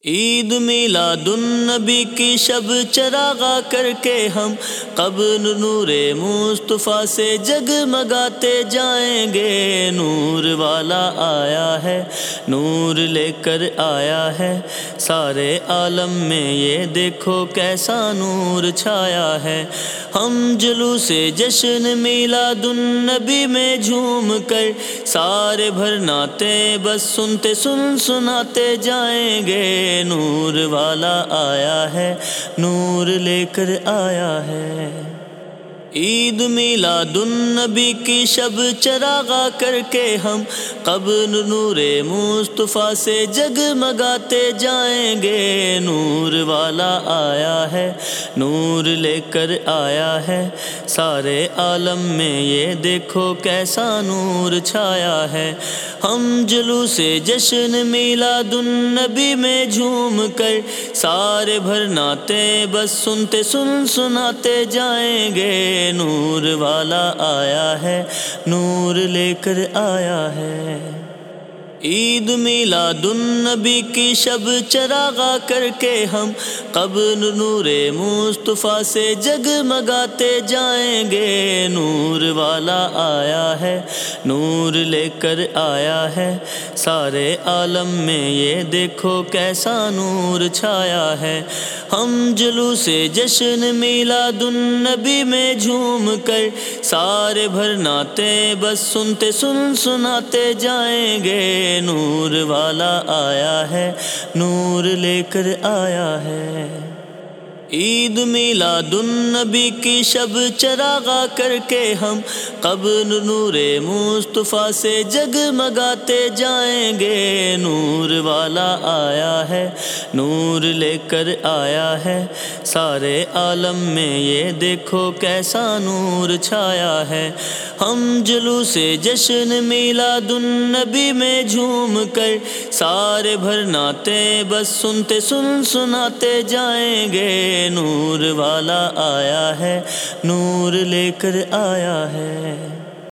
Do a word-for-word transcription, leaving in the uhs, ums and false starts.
عید میلاد النبی کی شب چراغاں کر کے ہم قبر نور مصطفیٰ سے جگمگاتے جائیں گے۔ نور والا آیا ہے، نور لے کر آیا ہے، سارے عالم میں یہ دیکھو کیسا نور چھایا ہے۔ ہم جلوس جشن میلاد النبی میں جھوم کر سارے بھر ناتے بس سنتے سن سناتے جائیں گے۔ نور والا آیا ہے، نور لے کر آیا ہے۔ عید میلاد النبی کی شب چراغاں کر کے ہم قبر نور مصطفیٰ سے جگمگاتے جائیں گے۔ نور والا آیا ہے، نور لے کر آیا ہے، سارے عالم میں یہ دیکھو کیسا نور چھایا ہے۔ ہم جلوس جشن میلاد النبی میں جھوم کر سارے بھر ناتے بس سنتے سن سناتے جائیں گے۔ نور والا آیا ہے، نور لے کر آیا ہے۔ عید میلاد النبی کی شب چراغاں کر کے ہم قبر نور مصطفیٰ سے جگمگاتے جائیں گے۔ نور والا آیا ہے، نور لے کر آیا ہے، سارے عالم میں یہ دیکھو کیسا نور چھایا ہے۔ ہم جلوس جشن میلاد النبی میں جھوم کر سارے بھر ناتے بس سنتے سن سناتے جائیں گے۔ نور والا آیا ہے، نور لے کر آیا ہے۔ عید میلاد النبی کی شب چراغاں کر کے ہم قبر نور مصطفیٰ سے جگمگاتے جائیں گے۔ نور والا آیا ہے، نور لے کر آیا ہے، سارے عالم میں یہ دیکھو کیسا نور چھایا ہے۔ ہم جلوس جشن میلاد النبی میں جھوم کر سارے بھر ناتے بس سنتے سن سناتے جائیں گے۔ نور والا آیا ہے، نور لے کر آیا ہے۔